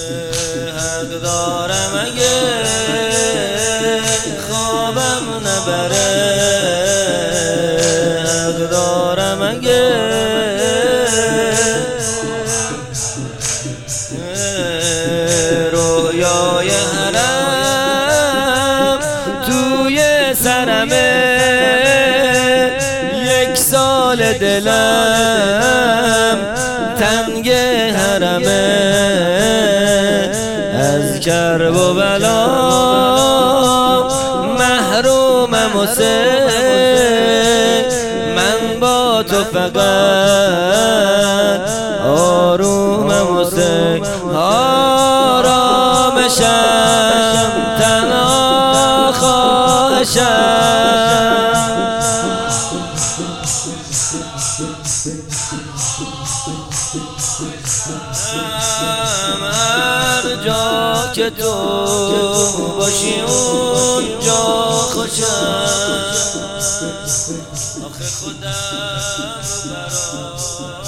حق دارم اگه خوابم نبره، حق دارم اگه رویای حرم توی سرمه، یک سال دلم تنگ حرمه، از کرب و بلا محرومم حسین، من با تو فقط آرومم حسین، آرامشم تنها خواهشم. هر جا که تو باشی اونجا خوشم، آخه خودم برات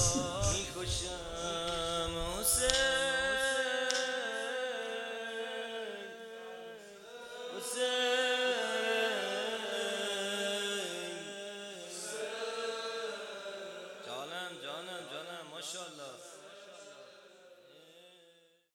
میکشم حسین، حسین.